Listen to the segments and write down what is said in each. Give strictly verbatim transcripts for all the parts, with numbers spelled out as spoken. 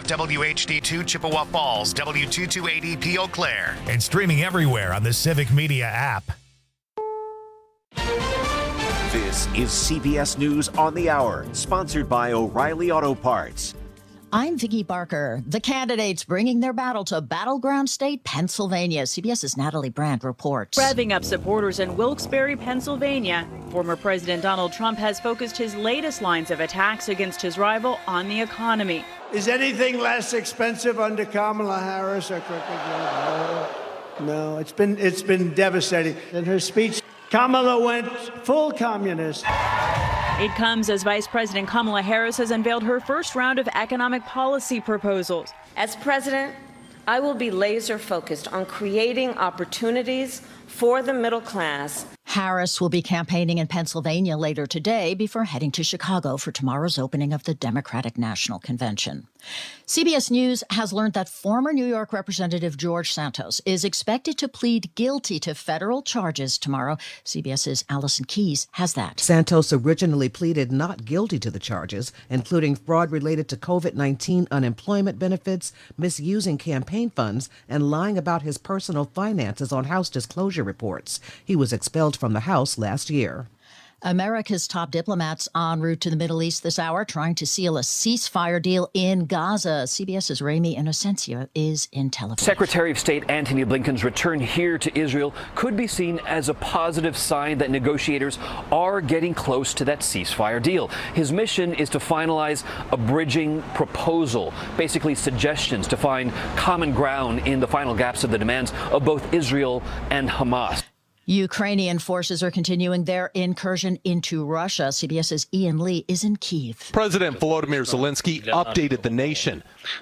W H D two Chippewa Falls, W two two eight zero P Eau Claire. And streaming everywhere on the Civic Media app. This is C B S News on the Hour, sponsored by O'Reilly Auto Parts. I'm Vicki Barker. The candidates bringing their battle to battleground state Pennsylvania. CBS's Natalie Brandt reports. Revving up supporters in Wilkes-Barre, Pennsylvania. Former President Donald Trump has focused his latest lines of attacks against his rival on the economy. Is anything less expensive under Kamala Harris or crooked? No, no, it's been it's been devastating. In her speech, Kamala went full communist. It comes as Vice President Kamala Harris has unveiled her first round of economic policy proposals. As president, I will be laser focused on creating opportunities for the middle class. Harris will be campaigning in Pennsylvania later today before heading to Chicago for tomorrow's opening of the Democratic National Convention. C B S News has learned that former New York Representative George Santos is expected to plead guilty to federal charges tomorrow. CBS's Allison Keyes has that. Santos originally pleaded not guilty to the charges, including fraud related to COVID nineteen unemployment benefits, misusing campaign funds, and lying about his personal finances on House disclosure reports. He was expelled from the House last year. America's top diplomats en route to the Middle East this hour, trying to seal a ceasefire deal in Gaza. CBS's Rami Inocencio is in Tel Aviv. Secretary of State Antony Blinken's return here to Israel could be seen as a positive sign that negotiators are getting close to that ceasefire deal. His mission is to finalize a bridging proposal, basically suggestions to find common ground in the final gaps of the demands of both Israel and Hamas. Ukrainian forces are continuing their incursion into Russia. CBS's Ian Lee is in Kyiv. President Volodymyr Zelensky updated the nation.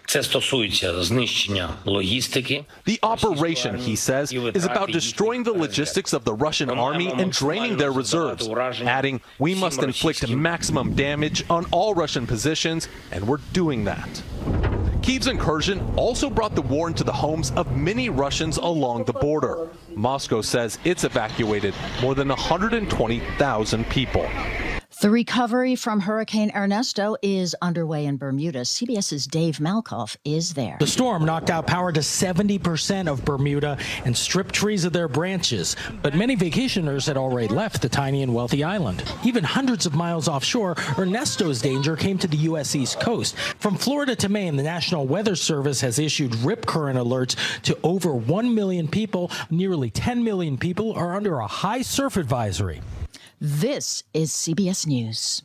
The operation, he says, is about destroying the logistics of the Russian army and draining their reserves, adding, "We must inflict maximum damage on all Russian positions, and we're doing that." Kyiv's incursion also brought the war into the homes of many Russians along the border. Moscow says it's evacuated more than one hundred twenty thousand people. The recovery from Hurricane Ernesto is underway in Bermuda. CBS's Dave Malkoff is there. The storm knocked out power to seventy percent of Bermuda and stripped trees of their branches. But many vacationers had already left the tiny and wealthy island. Even hundreds of miles offshore, Ernesto's danger came to the U S East Coast. From Florida to Maine, the National Weather Service has issued rip current alerts to over one million people. Nearly ten million people are under a high surf advisory. This is C B S News.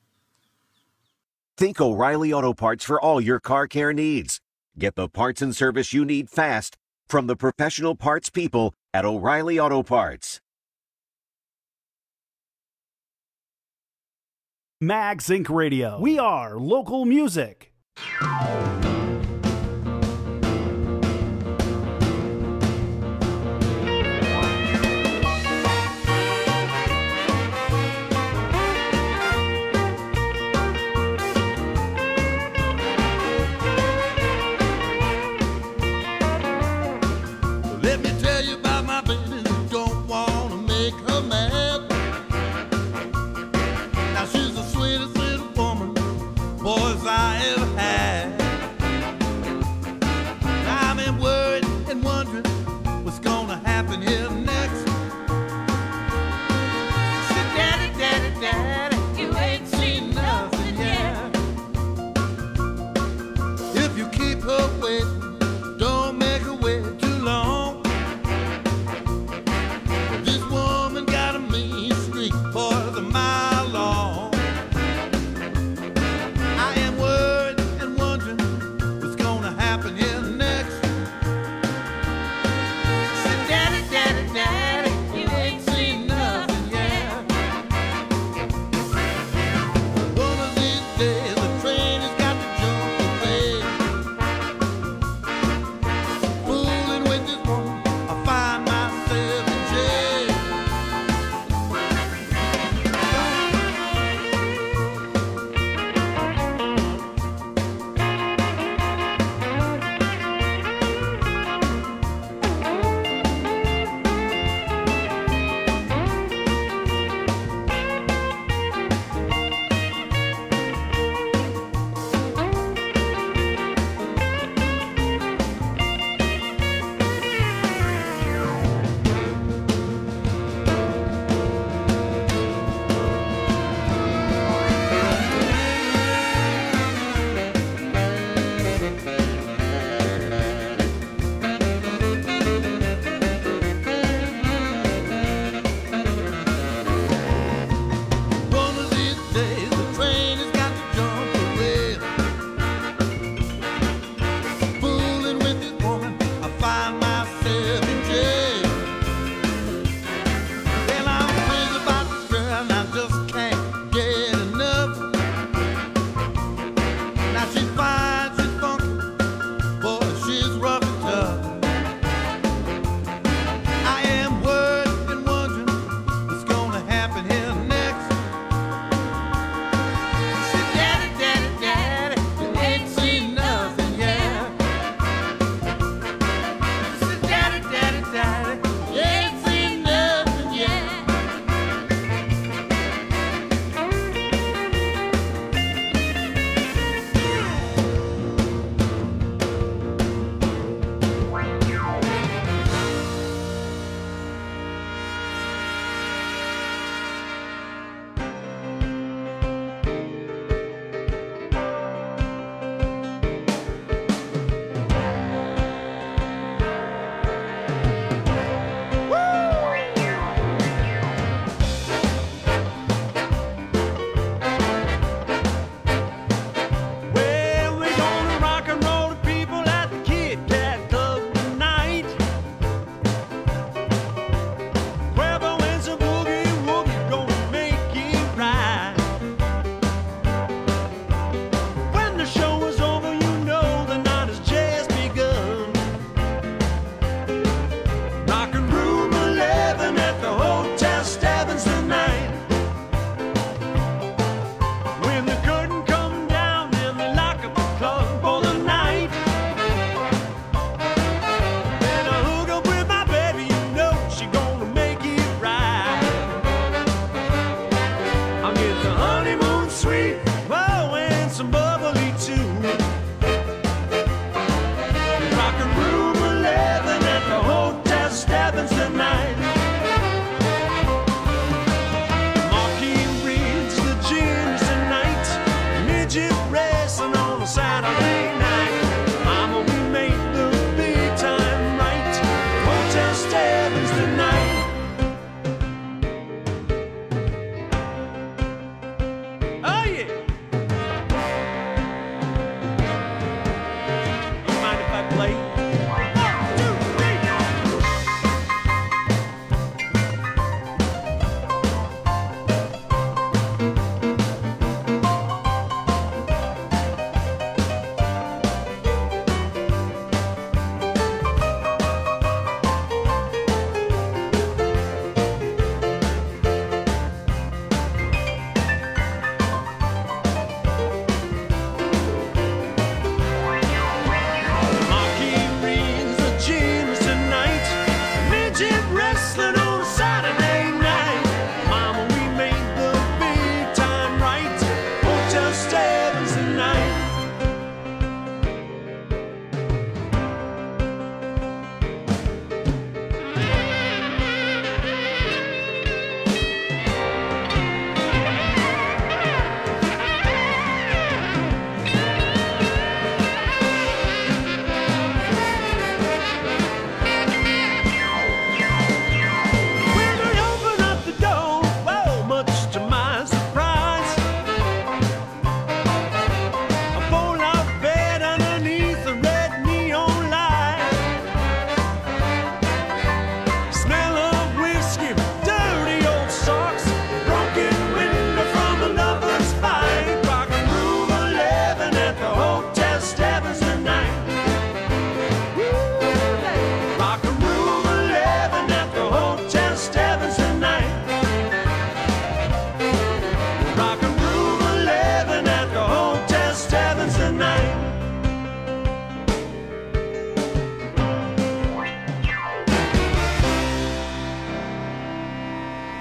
Think O'Reilly Auto Parts for all your car care needs. Get the parts and service you need fast from the professional parts people at O'Reilly Auto Parts. Mags Incorporated. Radio. We are local music.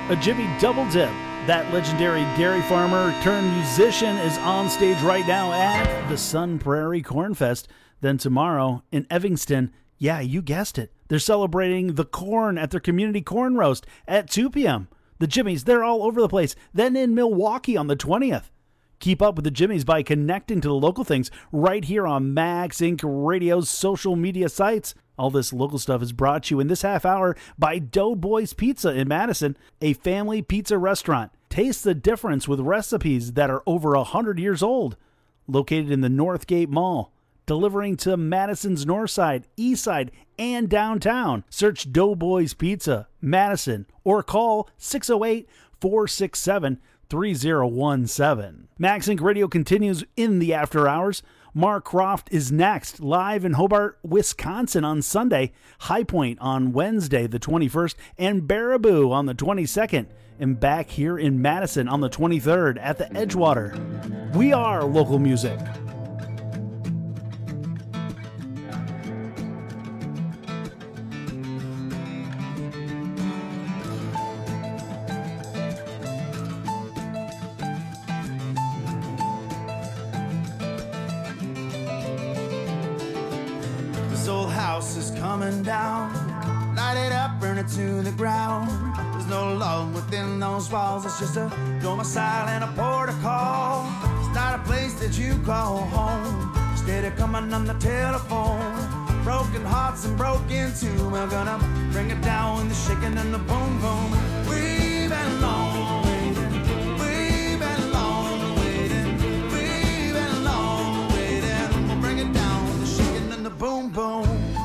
a Jimmy Double Dip. That legendary dairy farmer turned musician is on stage right now at the Sun Prairie Corn Fest. Then tomorrow in Evanston, yeah, you guessed it, they're celebrating the corn at their community corn roast at two p.m. The Jimmies, they're all over the place. Then in Milwaukee on the twentieth. Keep up with the Jimmies by connecting to the local things right here on Max Incorporated. Radio's social media sites. All this local stuff is brought to you in this half hour by Doughboys Pizza in Madison, a family pizza restaurant. Taste the difference with recipes that are over one hundred years old. Located in the Northgate Mall. Delivering to Madison's North Side, East Side, and downtown. Search Doughboys Pizza, Madison, or call six oh eight, four six seven, three oh one seven. Max Inc Radio continues in the after hours. Mark Croft is next, live in Hobart, Wisconsin on Sunday, High Point on Wednesday the twenty-first, and Baraboo on the twenty-second, and back here in Madison on the twenty-third at the Edgewater. We are local music. Is coming down, light it up, burn it to the ground. There's no love within those walls. It's just a domicile and a protocol. It's not a place that you call home. Instead of coming on the telephone, broken hearts and broken too. We're gonna bring it down with the shaking and the boom boom. We've been long waiting. We've been long waiting. We've been long waiting. We'll bring it down with the shaking and the boom boom.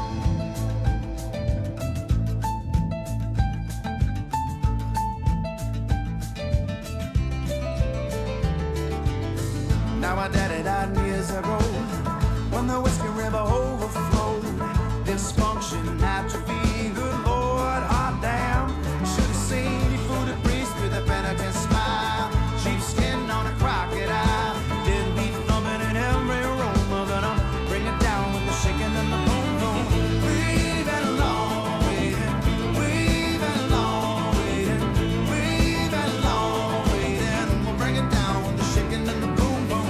Now my daddy died years ago, when the Whiskey River overflowed. Dysfunction, atrophy, good Lord, hot damn. Should have seen you fooled a priest with a penitent smile. Sheepskin on a crocodile, dead beat thumping in every room. We're gonna bring it down with the shaking and the boom boom. We've been long waiting, we've been long waiting, we've been long waiting. We'll bring it down with the shaking and the boom.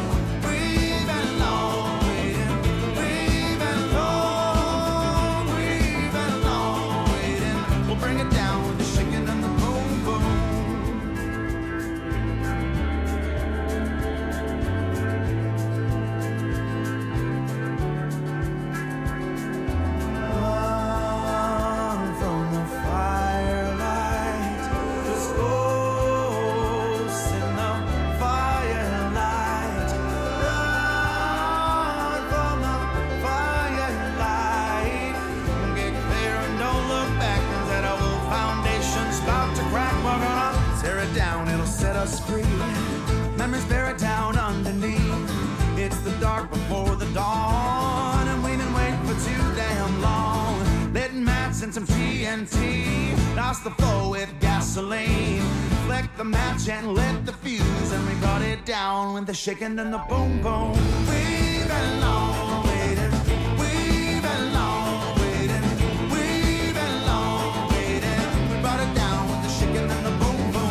Free. Memories buried down underneath. It's the dark before the dawn, and we've been waiting for too damn long. Letting Matt send some T N T. Lost the flow with gasoline. Flick the match and lit the fuse, and we got it down with the shaking and the boom boom. We've been long waiting. We've been long waiting. We've been long waiting. We brought it down with the shaking and the boom.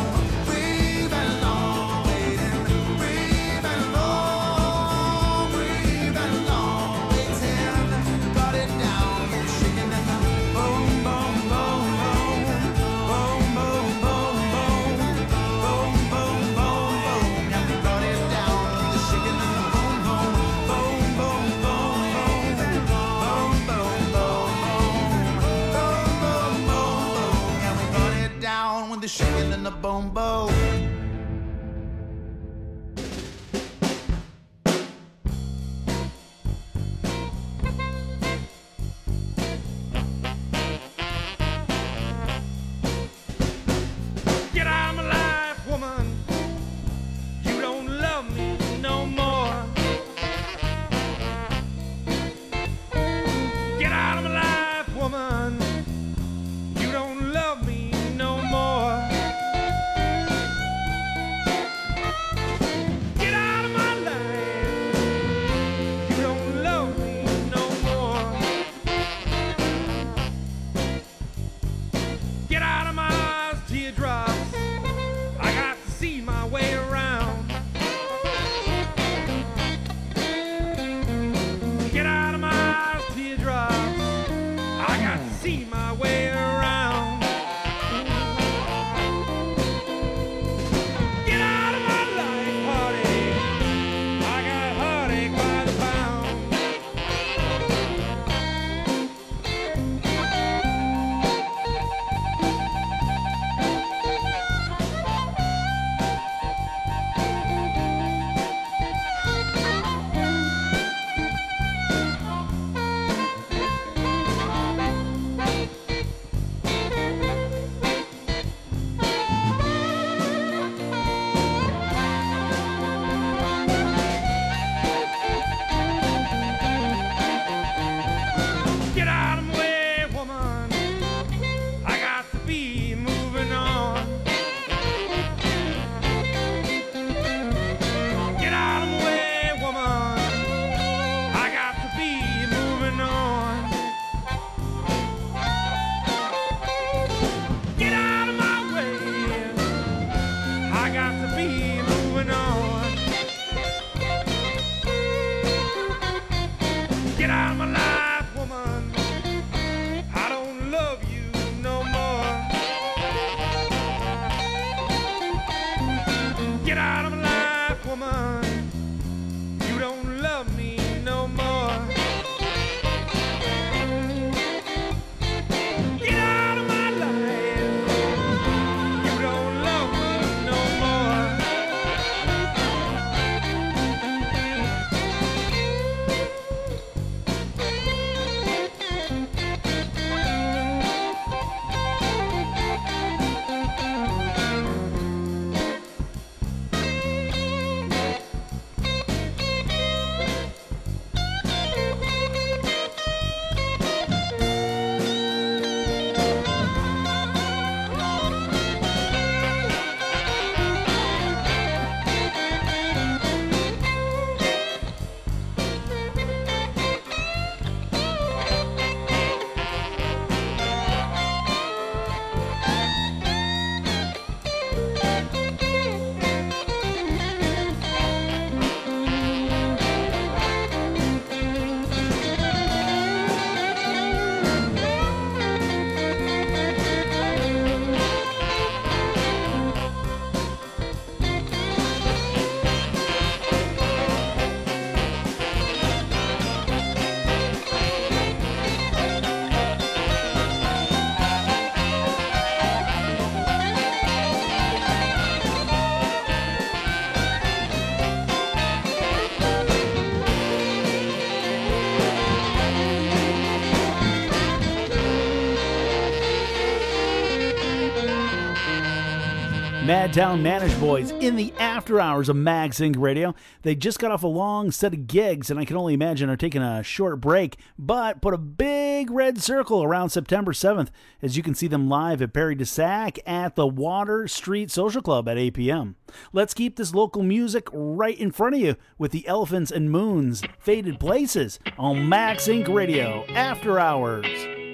The shaking and the boom boom. Get out of my life, woman. You don't love me no more. Get out of my life, woman. You don't love me no more. Get out of my life, woman. I don't love you no more. Get out of my life, woman. You don't love me no more. Get out of my life. You don't love me no more. Madtown Managed Boys in the after hours of MagSync Radio. They just got off a long set of gigs, and I can only imagine are taking a short break, but put a big red circle around September seventh as you can see them live at Perry de Sac at the Water Street Social Club at eight p.m. Let's keep this local music right in front of you with the Elephants and Moons, Faded Places on MagSync Radio after hours.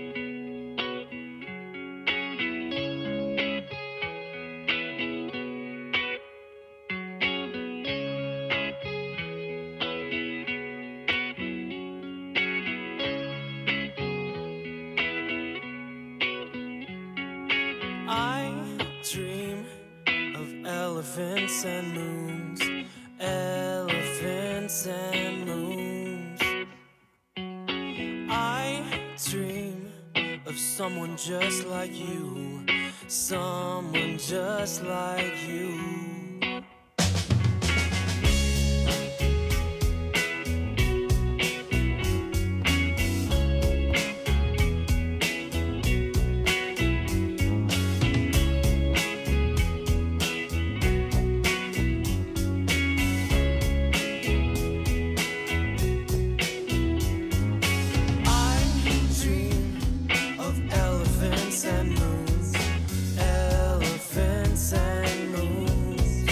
Elephants and moons, elephants and moons. I dream of someone just like you, someone just like you. And moons, elephants and moons.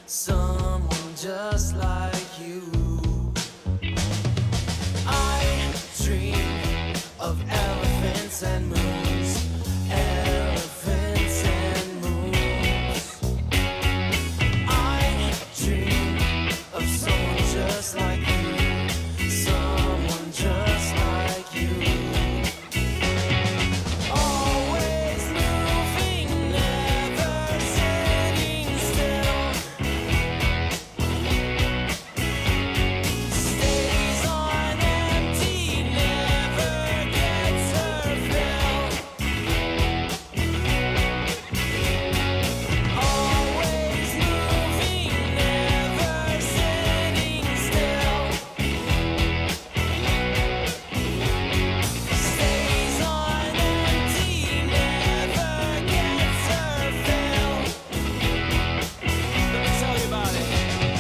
someone just like you. I dream of elephants and moons, elephants and moons. I dream of someone just like you, someone just like you. Always moving, never sitting still. Stays on empty, never gets her fill. Always moving, never sitting still. Stays on empty, never gets her fill. Let me tell you about it.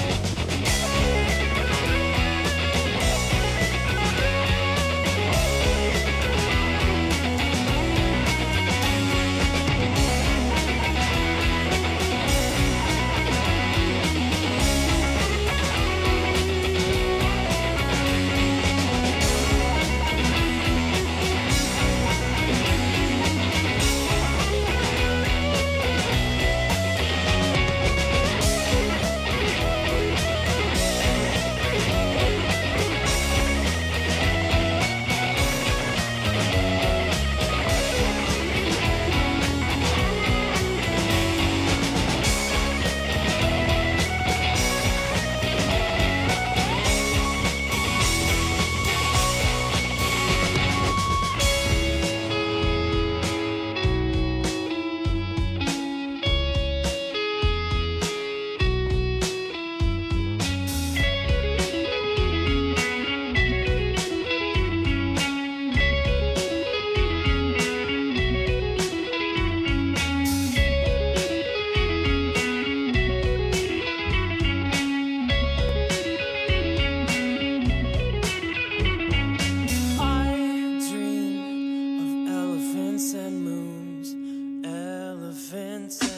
I dream of elephants and moons, elephants and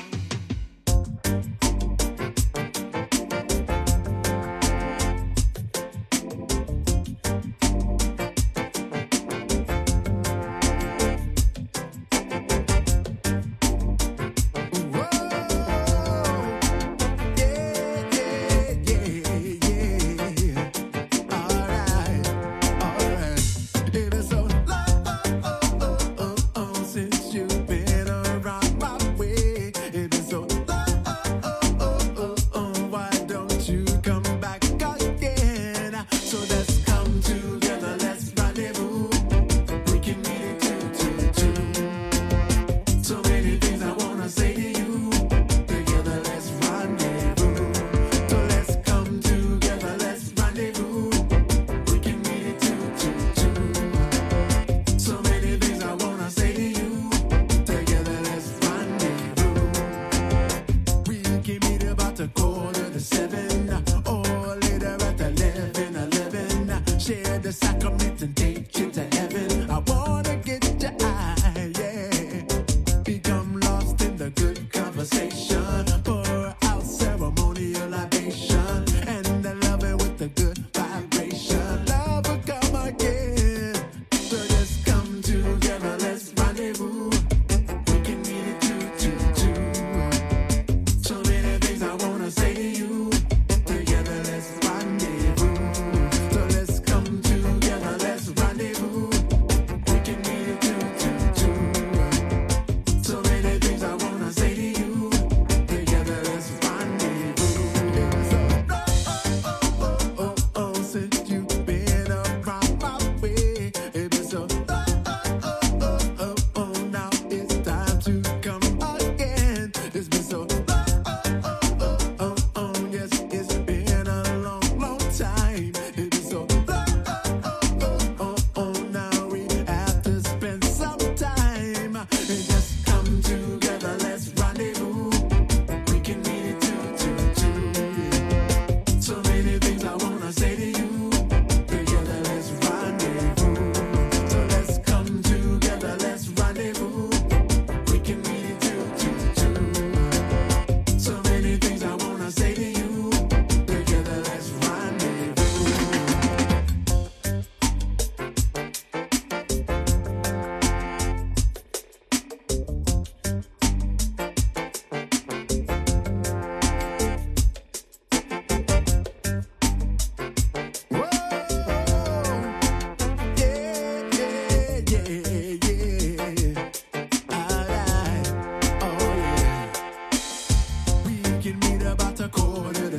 since you've been around my way. It is so why don't you come back again? So let's come together, let's rendezvous. We can meet it two, two, two. So many things I wanna say to you. Together, let's rendezvous. So let's come together, let's rendezvous. We can meet it two, two, two. So many things I wanna say to you. Together, let's rendezvous. We can meet about a quarter to seven, or later at eleven, eleven. Share the sacrament and take you to heaven. I wanna get your eye, yeah. Become lost in the good conversation. Pour out ceremonial libation, and the loving with the good vibration. Love will come again. So just come together, let's rendezvous. We can meet it two, two, two. So many things I wanna say to you. Together, let's rendezvous. So let's come together, let's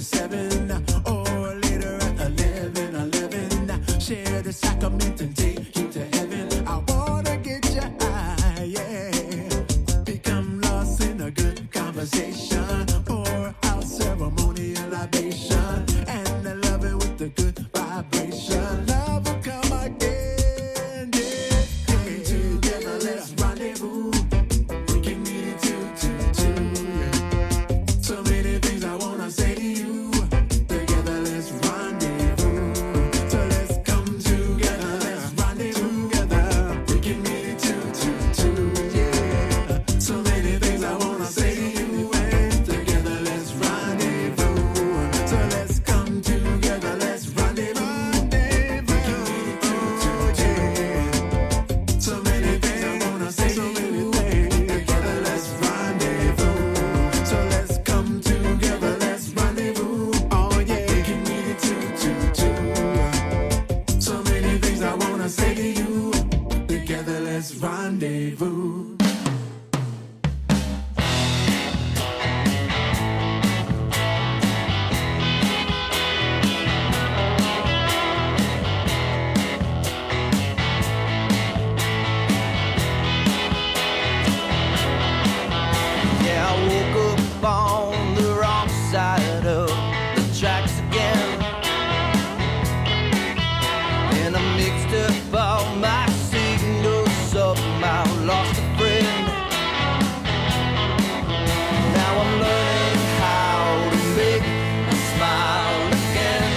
seven, or later at eleven, eleven. Share the sacrament and take you to heaven. I wanna get you high, yeah. Become lost in a good conversation, pour out ceremonial libation, and I love it with the good vibration. Love will come again, yeah. Come together, let's rendezvous. We can meet it two, two, two, yeah. So many things I wanna say to you. Together, let's rendezvous. So let's come together, let's rendezvous together. We can meet it two, two, two, yeah. So many things I wanna say to you. And together, let's rendezvous. So let's come together, let's rendezvous. We can meet it two, two, yeah. So many things I wanna say to you. Together, let's rendezvous. So let's come together, let's rendezvous. Oh yeah, we can meet it two, two, two. So many things I wanna say to you. Together, let's rendezvous. Yeah, I woke up on the wrong side of the tracks again, and I mixed up all my signals, somehow lost a friend. Now I'm learning how to make a smile again,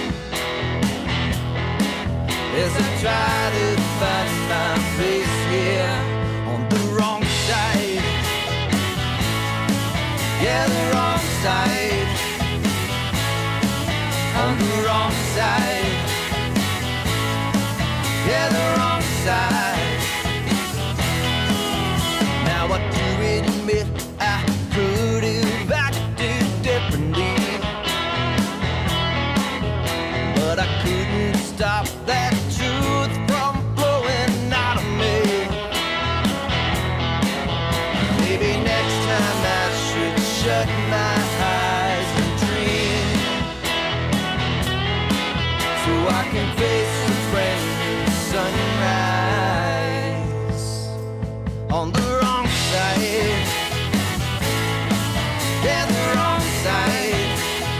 as I try to find my place here on the wrong side. Yeah, the wrong side. On the wrong side. Yeah, the wrong side. Now I do admit I could have acted differently, but I couldn't stop that truth from flowing out of me. Maybe next time I should shut my eyes and dream, so I can face the brand new sunrise. On the wrong side. Yeah, the wrong side.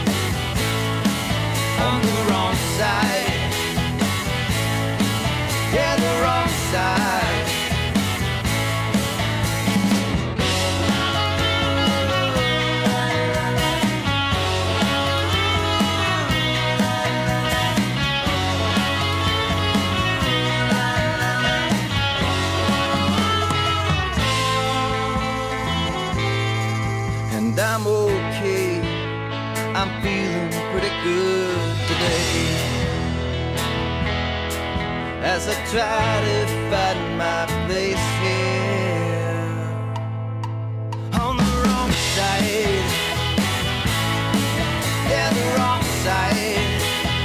On the wrong side. Yeah, the wrong side. And I'm okay, I'm feeling pretty good today, as I try to find my place here on the wrong side. Yeah, the wrong side.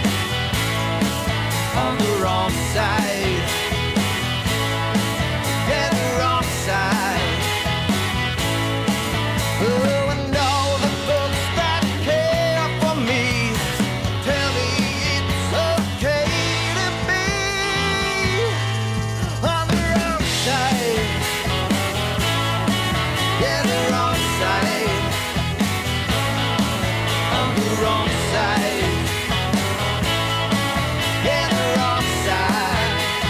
On the wrong side. Yeah, the wrong side. Oh, and all the folks that care for me tell me it's okay to be on the wrong side. Yeah, the wrong side. On the wrong side. Yeah, the wrong side.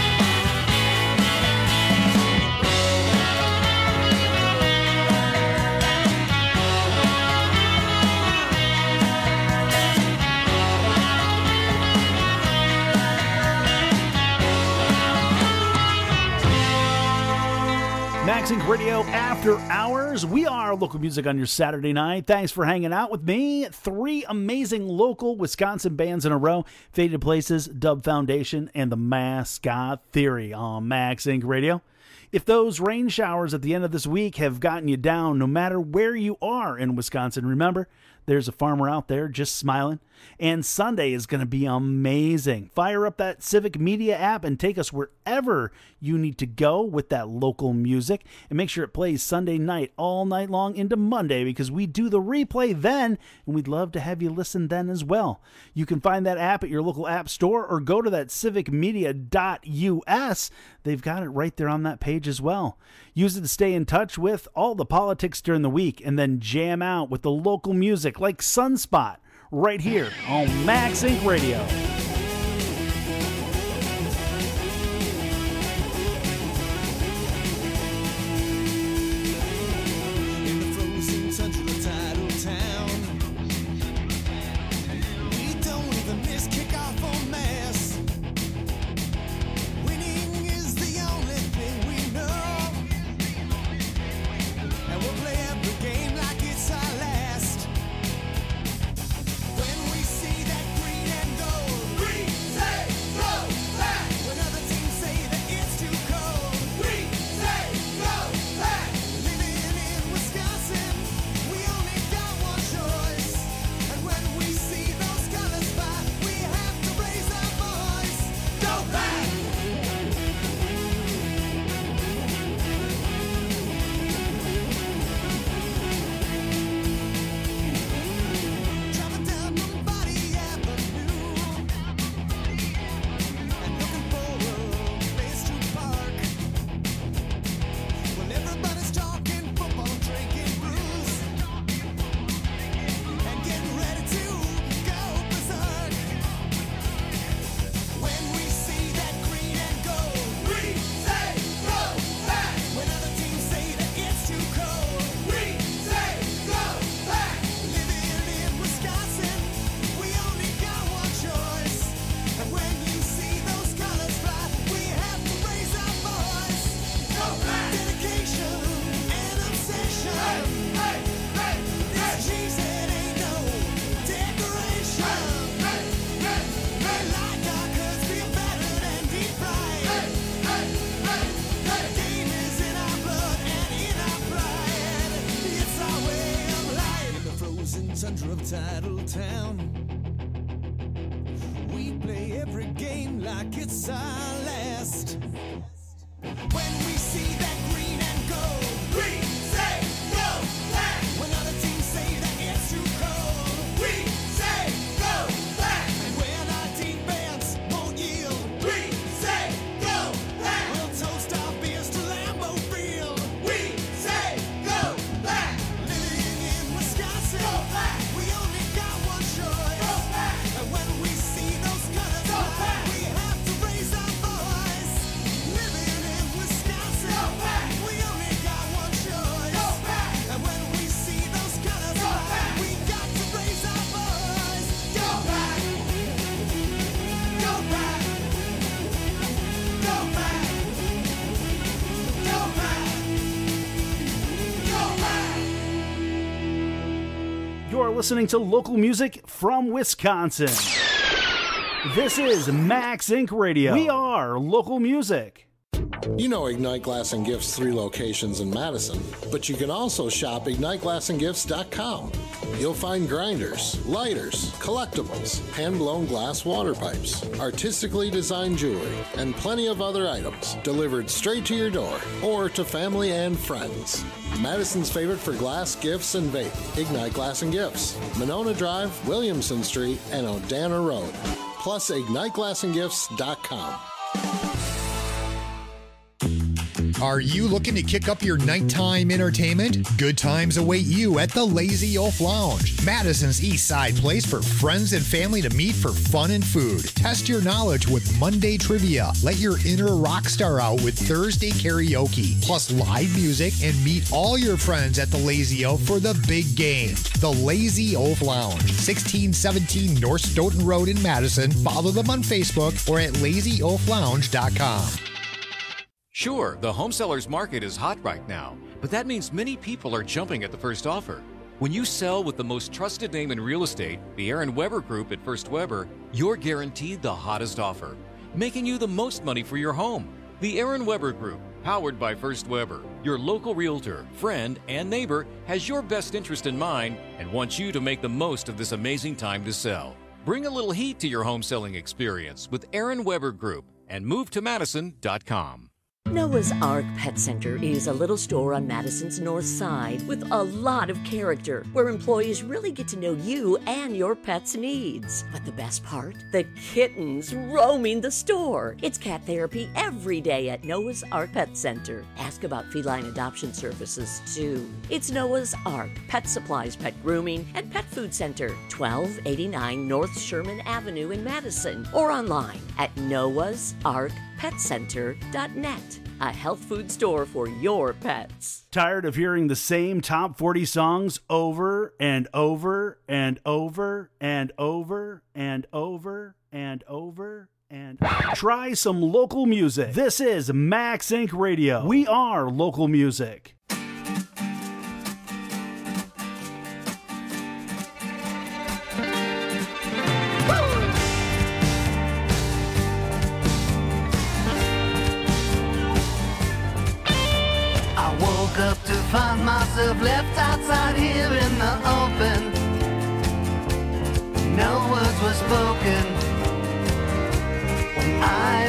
Maxink Radio After Hours. We are local music on your Saturday night. Thanks for hanging out with me. Three amazing local Wisconsin bands in a row: Faded Places, Dub Foundation, and the Mascot Theory on Maxink Radio. If those rain showers at the end of this week have gotten you down, no matter where you are in Wisconsin, remember, there's a farmer out there just smiling. And Sunday is going to be amazing. Fire up that Civic Media app and take us wherever wherever you need to go with that local music. And make sure it plays Sunday night all night long into Monday, because we do the replay then, and we'd love to have you listen then as well. You can find that app at your local app store or go to that civic media dot U S. They've got it right there on that page as well. Use it to stay in touch with all the politics during the week, and then jam out with the local music like Sunspot right here on Max Inc Radio. Tundra of Titletown. We play every game like it's our last. When we see that green and gold, we say go back. When other teams say that it's too cold, we say go back. And when our team bands won't yield, we say go back. We'll toast our beers to Lambeau Field, we say go back. Living in Wisconsin, go back. We only got one choice, go back. And when we see those colors, go back. We have to raise our voice. Living in Wisconsin, go back. We only got one choice, go back. And when we see those colors, go back. We got to raise our voice. Go back. Go back. Go back. Go back. Go back. You're listening to local music from Wisconsin. This is Max Inc Radio. We are local music. You know Ignite Glass and Gifts' three locations in Madison, but you can also shop ignite glass and gifts dot com. You'll find grinders, lighters, collectibles, hand-blown glass water pipes, artistically designed jewelry, and plenty of other items delivered straight to your door or to family and friends. Madison's favorite for glass, gifts, and vape, Ignite Glass and Gifts, Monona Drive, Williamson Street, and Odana Road. Plus ignite glass and gifts dot com. Are you looking to kick up your nighttime entertainment? Good times await you at the Lazy Oaf Lounge, Madison's East Side place for friends and family to meet for fun and food. Test your knowledge with Monday trivia. Let your inner rock star out with Thursday karaoke, plus live music, and meet all your friends at the Lazy Oaf for the big game. The Lazy Oaf Lounge, sixteen seventeen North Stoughton Road in Madison. Follow them on Facebook or at lazy oaf lounge dot com. Sure, the home seller's market is hot right now, but that means many people are jumping at the first offer. When you sell with the most trusted name in real estate, the Aaron Weber Group at First Weber, you're guaranteed the hottest offer, making you the most money for your home. The Aaron Weber Group, powered by First Weber, your local realtor, friend, and neighbor, has your best interest in mind and wants you to make the most of this amazing time to sell. Bring a little heat to your home selling experience with Aaron Weber Group. and move to madison dot com. Noah's Ark Pet Center is a little store on Madison's north side with a lot of character, where employees really get to know you and your pet's needs. But the best part? The kittens roaming the store. It's cat therapy every day at Noah's Ark Pet Center. Ask about feline adoption services, too. It's Noah's Ark Pet Supplies, Pet Grooming, and Pet Food Center, twelve eighty-nine North Sherman Avenue in Madison, or online at noahs ark pet center dot net. A health food store for your pets. Tired of hearing the same top forty songs over and over and over and over and over and over and try some local music. This is Max Incorporated. Radio. We are local music. Up to find myself left outside here in the open. No words were spoken when I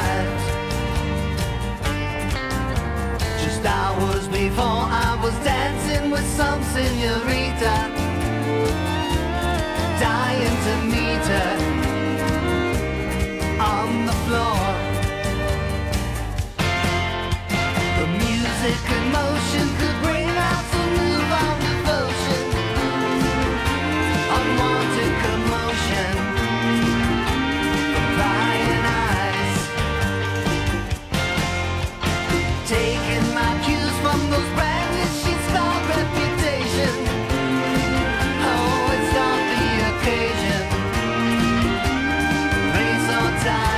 arrived. Just hours before I was dancing with some señorita, dying to meet her on the floor. Music and motion could bring out some newfound devotion, unwanted commotion, prying eyes, taking my cues from those branded sheets called reputation. Oh, it's not the occasion, race or time.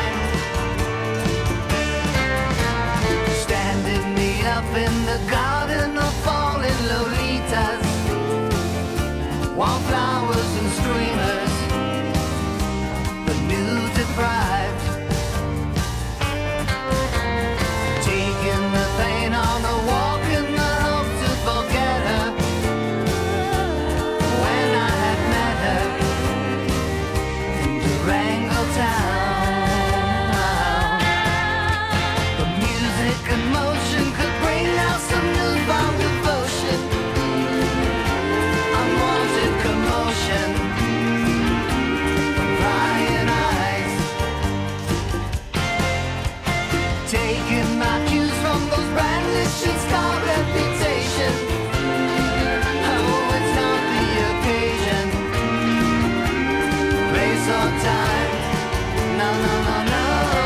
Up in the garden of falling Lolitas, wallflowers and streamers, the new deprived, taking the pain on a walk in the hope to forget her. When I had met her in Durango town, the music and motion could now some newfound devotion, unwanted commotion, prying eyes, taking my cues from those branded sheets called reputation. Oh, it's not the occasion, place or time. No, no, no, no.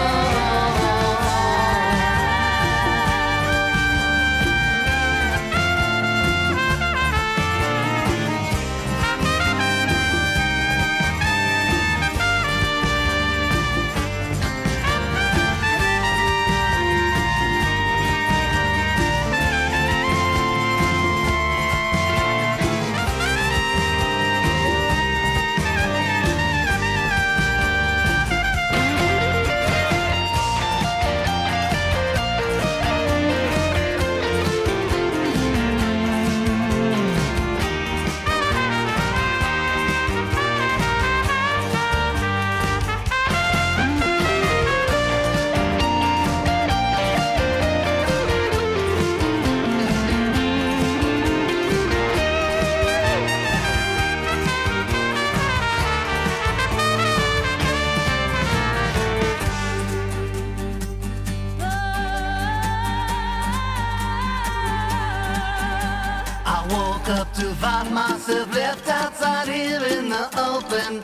Up to find myself left outside here in the open.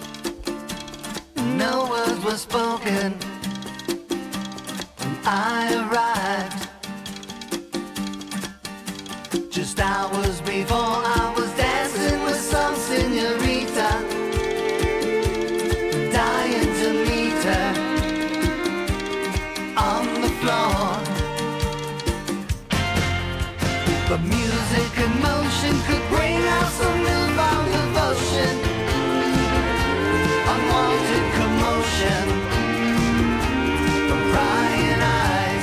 No words were spoken when I arrived. Just hours before I was dancing with some señorita, dying to meet her on the floor. But music and motion could bring out some newfound devotion, unwanted commotion, prying eyes,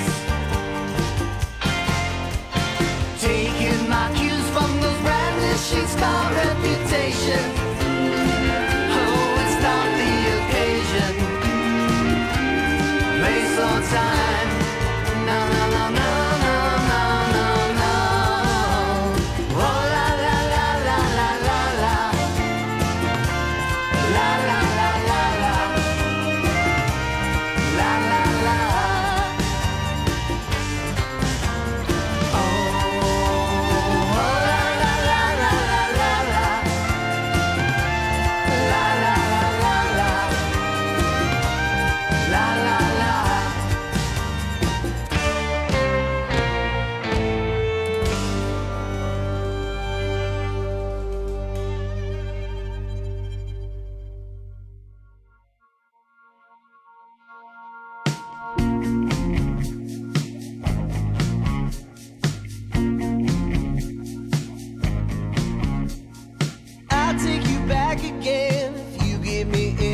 taking my cues from those branded sheets called reputation. Oh, it's not the occasion,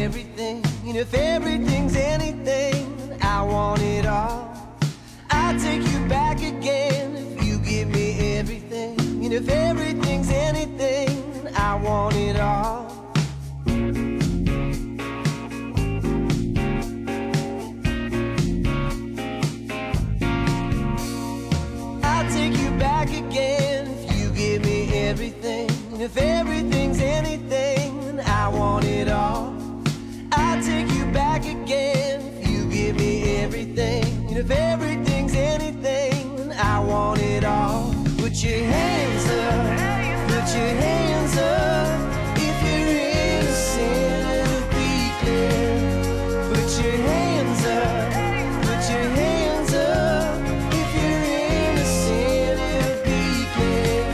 everything, and if everything's anything, I want it all. I'll take you back again if you give me everything, and if everything's anything, I want it all. I'll take you back again if you give me everything, and if everything's anything, I want it all. I'll take you back again if you give me everything, and if everything's anything, I want it all. Put your hands up, put your hands up, if you're innocent, it'll be clear. Put your hands up, put your hands up, if you're innocent, it'll be clear.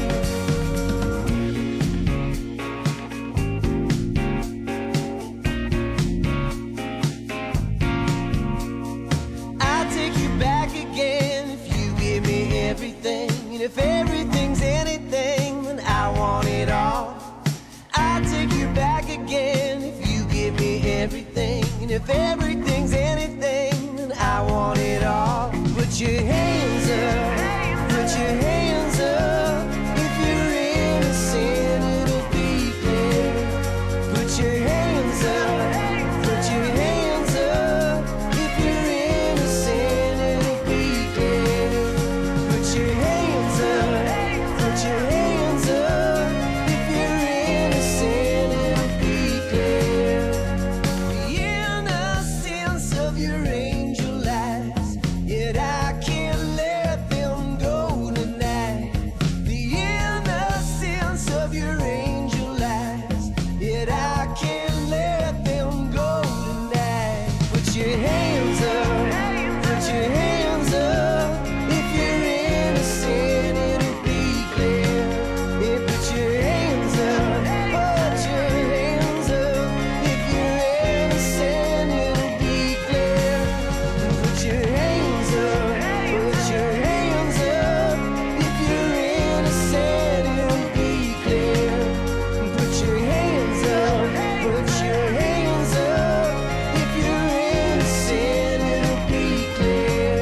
I'll take you back again if you give me everything, and if everything's anything, then I want it all. I'll take you back again if you give me everything, and if everything's anything, then I want it all. Put your hands up, put your hands up, if you're innocent, it'll be clear. Put your hands up, put your hands up, if you're innocent, it'll be clear. Put your hands up, put your hands up, if you're innocent, it'll be clear. The innocence of your angel eyes, yet I can't let them go tonight. The innocence of your angel eyes, yet I can't let them go tonight. Put your hands up, put your hands up, if you're innocent, it'll be clear. Yeah, put your hands up, put your hands up, if you're innocent, it'll be clear. Put your hands up, put your hands up, if you're innocent, it'll be clear. Put your hands up, put your hands up, if you're innocent, it'll be clear.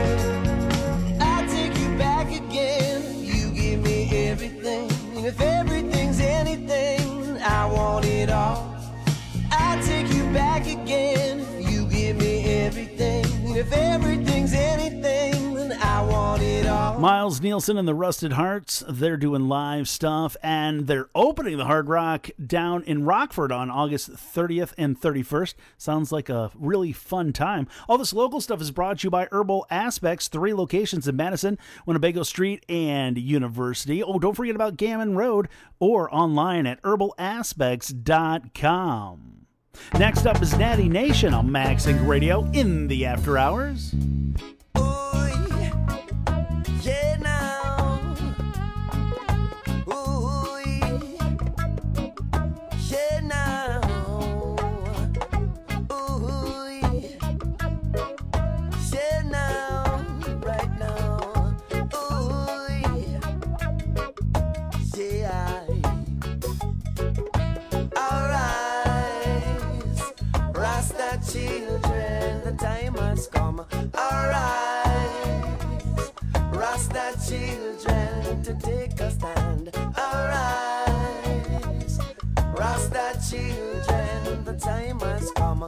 I'll take you back again if you give me everything, and if everything's anything, I want it all. I'll take you back again if you give me everything, and if everything's anything, then I want it all. Miles Nielsen and the Rusted Hearts, they're doing live stuff, and they're opening the Hard Rock down in Rockford on August thirtieth and thirty-first. Sounds like a really fun time. All this local stuff is brought to you by Herbal Aspects, three locations in Madison, Winnebago Street, and University. Oh, don't forget about Gammon Road, or online at herbal aspects dot com. Next up is Natty Nation on Max Inc Radio in the After Hours. Yeah, now. Ooh, yeah, now. Ooh, yeah, now. Right now. Ooh, yeah. All rise, Rasta children, the time has come. All rise, Rasta children, to take a stand. Arise, Rasta children, the time has come.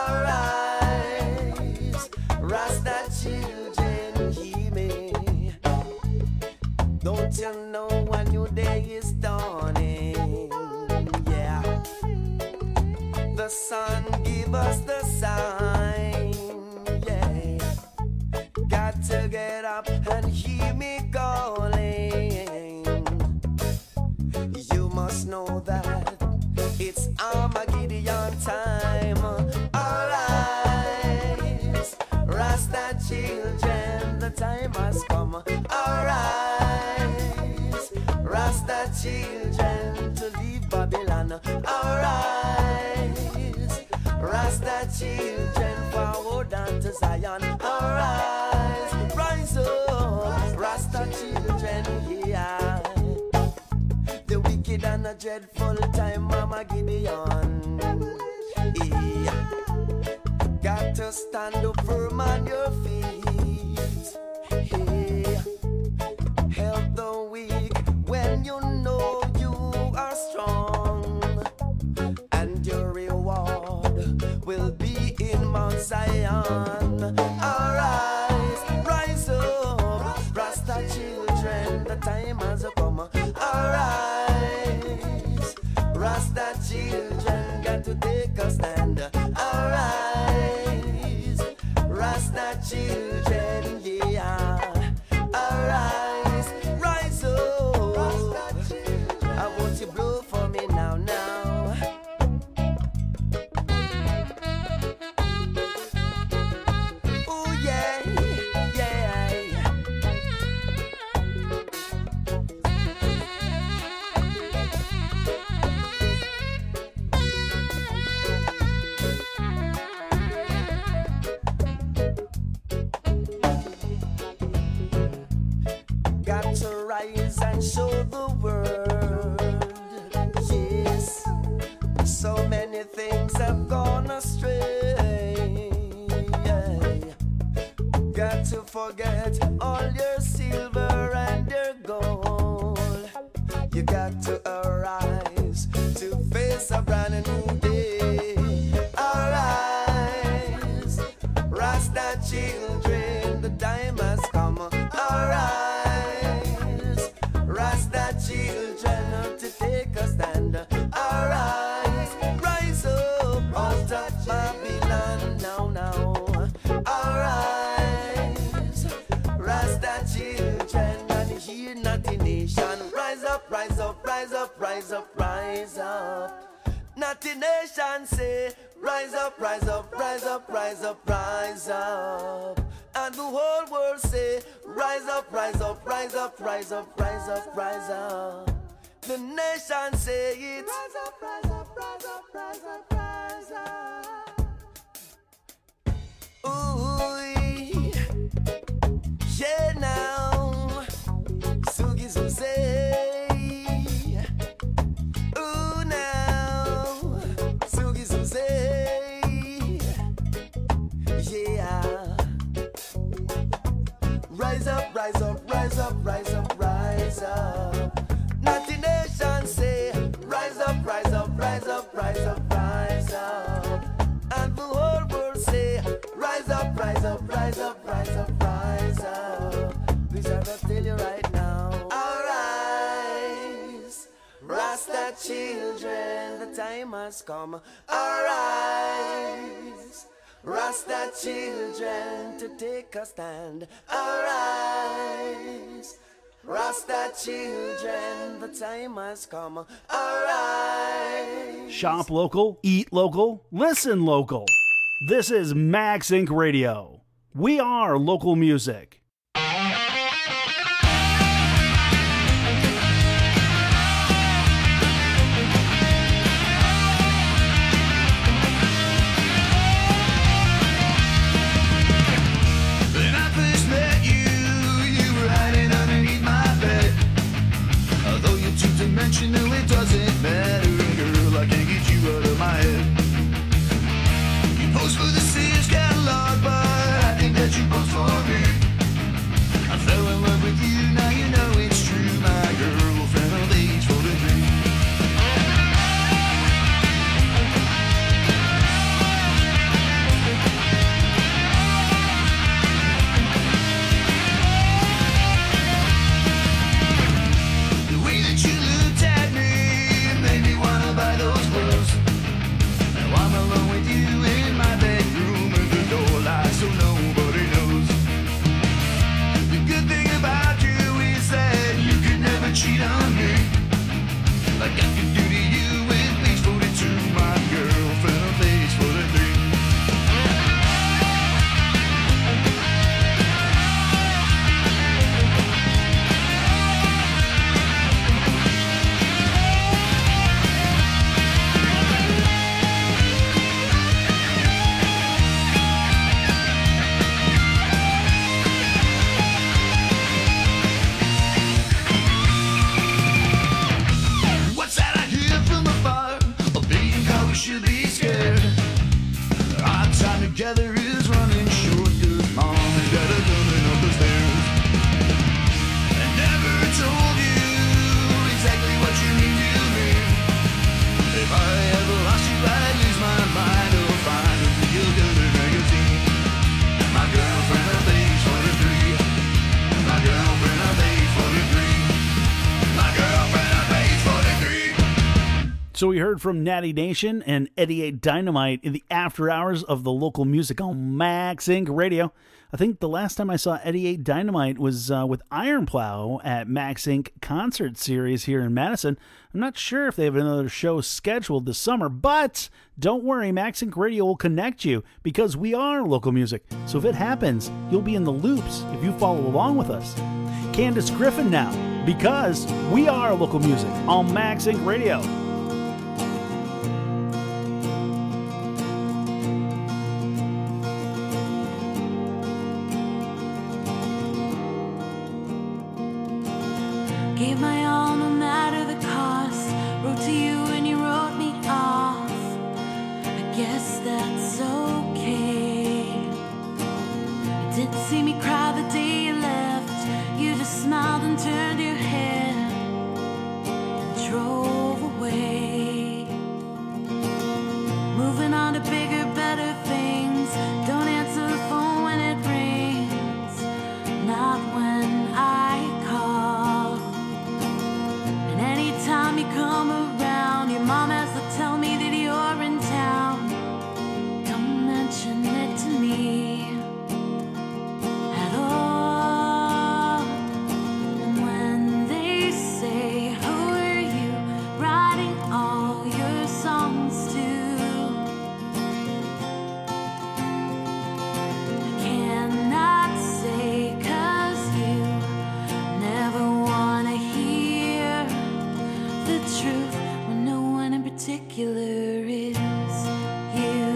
Arise, Rasta children, hear me. Don't you know a new day is dawning? Yeah, the sun give us the sign. Yeah, got to get up and hear me calling. You must know that it's Armageddon time. Arise, Rasta children, the time has come. Arise, Rasta children, to leave Babylon. Arise, Rasta children, forward on to Zion. Arise, rise up, Rasta children, yeah. The wicked and a dreadful time, Mama Gideon. Yeah. stand up firm on your feet. Hey, help the weak when you know you are strong, and your reward will be in Mount Zion. Arise, rise up, Rasta children, the time has come. Arise, Rasta children, got to take a stand. Arise, Rasta children, yeah. Arise, rise up. I want you blow for me now, now. Oh yeah, yeah. Got to rise and show the world. Yes, so many things have gone astray. Got to forget all your silver and your gold. You got to arise to face a brand new day. Arise, Rasta children, the time has come. Arise, Rasta children, to take a stand. Arise, rise up out of Babylon now, now. Arise, Rasta children, and hear not the nation. Rise up, rise up, rise up, rise up, rise up. Not the nation say, rise up, rise up, rise up, rise up, rise up. And the whole world say, rise up, rise up, rise up, rise up, rise up, rise up. The nation say it. Rise up, rise up, rise up, rise up, rise up. Ooh, yeah now. Sugi say. Ooh now. Sugi say. Yeah. Rise up, rise up, rise up, rise up, rise up. Not the nation say, rise up, rise up, rise up, rise up, rise up. And the whole world say, rise up, rise up, rise up, rise up, rise up. We shall not tell you right now. Arise, Rasta children, the time has come. Arise, Rasta children, to take a stand. Arise, Rasta children, the time has come. Arise. Shop local, eat local, listen local. This is Max Incorporated. Radio. We are local music. Dimensional, it doesn't matter, girl, I can't get you out of my head. You pose for the Sears catalog, but I think that you pose for me. I fell in love with you, now you know it's true, my girlfriend of age forty-three. The way that you looked at me made me wanna buy those clothes. Now I'm alone with you in my bedroom with the door locked so nobody knows. The good thing about you is that you can never cheat on me, like I could do to you with Page forty-two, my girlfriend of Page forty-three. What's that I hear from afar? A beating car, we should be scared. Our time together is wrong. So we heard from Natty Nation and eighty-eight Dynamite in the after hours of the local music on Max Inc Radio. I think the last time I saw eighty-eight Dynamite was uh, with Ironplow at Max Inc Concert Series here in Madison. I'm not sure if they have another show scheduled this summer, but don't worry, Max Inc Radio will connect you because we are local music. So if it happens, you'll be in the loops if you follow along with us. Candace Griffin now, because we are local music on Max Inc Radio. Gave my all no matter the cost. Wrote to you and you wrote me off. I guess that's okay. You didn't see me cry the day you left. You just smiled and turned your head and drove away. Moving on to bigger, better things. Don't answer the phone when it rings. Not when I call. Anytime you come around, your mom has to tell me that you're in town. Don't mention it to me at all. And when they say, who are you writing all your songs to? I cannot say 'cause you never wanna hear the truth when no one in particular is you.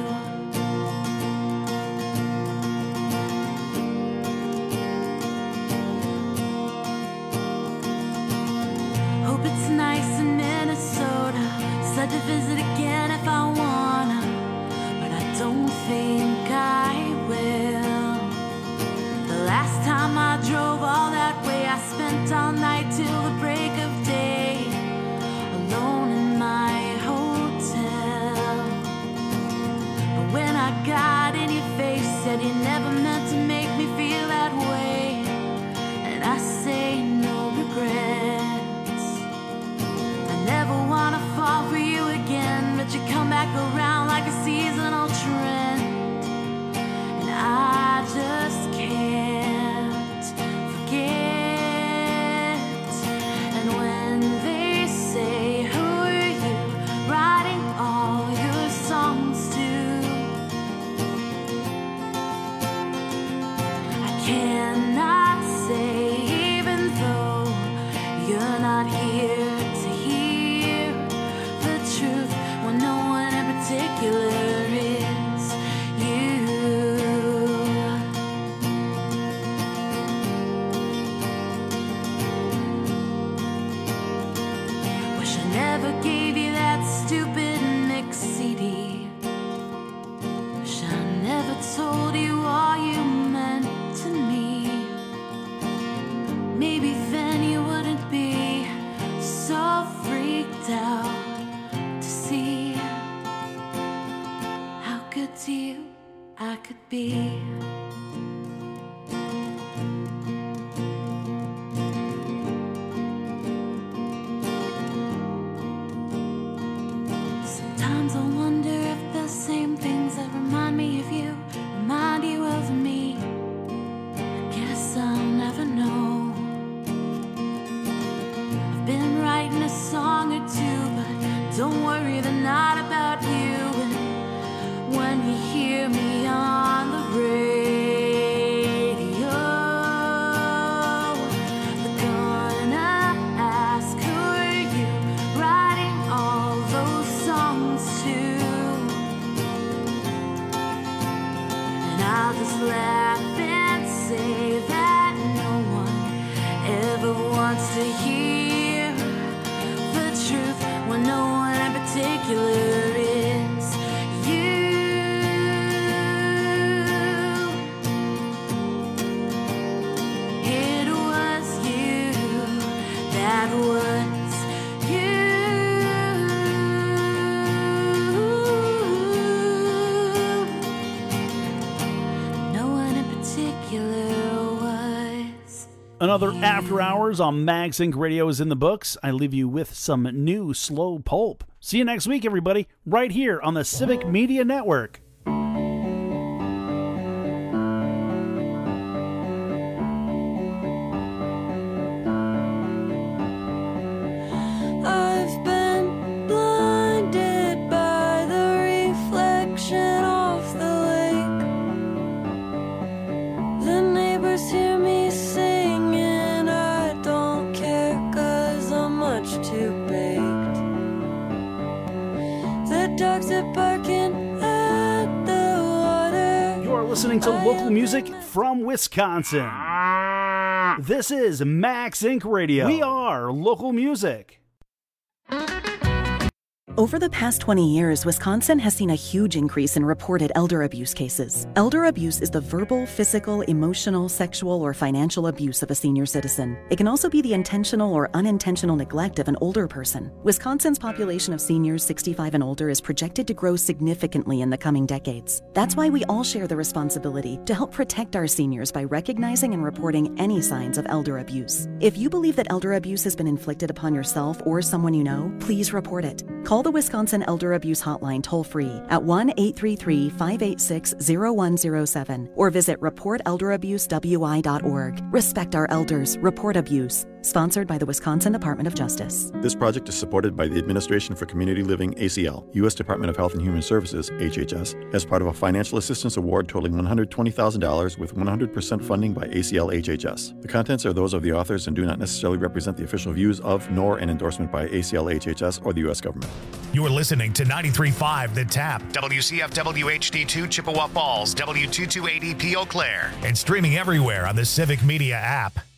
Hope it's nice in Minnesota. Said to visit again if I wanna, but I don't think I will. The last time I drove all that way, I spent all night till the break of day, alone in my hotel. But when I got in your face, said you never meant to make me feel that way. And I say no regrets. I never wanna fall for you again, but you come back around like a seasonal trend. And I just can't forget. And when they say, who are you writing all your songs to? I cannot say, even though you're not here to hear the truth when no one in particular is you. Wish I never gave you that stupid mix C D. Wish I never told you all you meant to me. Maybe then you wouldn't be so freaked out to see how good to you I could be. Sometimes I wonder if the same things that remind me of you remind you of me. I guess I'll never know. I've been writing a song or two, but don't worry, they're not about you. And when you hear me on the radio, they're gonna ask, who are you writing all those songs to? And I'll just laugh and say that no one ever wants to hear the truth when no one in particular is you. It was you that was you. No one in particular was. Another After Hours on Max Inc Radio is in the books. I leave you with some new Slow Pulp. See you next week, everybody, right here on the Civic Media Network. I've been blinded by the reflection of the lake. The neighbors hear me singing, I don't care 'cause I'm much too baked. The dogs are barking at the water. You are listening to local music from Wisconsin. This is Max Incorporated. Radio. We are local music. Over the past twenty years, Wisconsin has seen a huge increase in reported elder abuse cases. Elder abuse is the verbal, physical, emotional, sexual, or financial abuse of a senior citizen. It can also be the intentional or unintentional neglect of an older person. Wisconsin's population of seniors sixty-five and older is projected to grow significantly in the coming decades. That's why we all share the responsibility to help protect our seniors by recognizing and reporting any signs of elder abuse. If you believe that elder abuse has been inflicted upon yourself or someone you know, please report it. Call the Wisconsin Elder Abuse Hotline toll-free at one eight three three, five eight six, zero one zero seven or visit report elder abuse w i dot org. Respect our elders. Report abuse. Sponsored by the Wisconsin Department of Justice. This project is supported by the Administration for Community Living, A C L, U S Department of Health and Human Services, H H S, as part of a financial assistance award totaling one hundred twenty thousand dollars with one hundred percent funding by A C L H H S. The contents are those of the authors and do not necessarily represent the official views of, nor an endorsement by A C L H H S or the U S government. You are listening to ninety-three point five The Tap, W C F W H D two Chippewa Falls, W two twenty-eight E P Eau Claire, and streaming everywhere on the Civic Media app.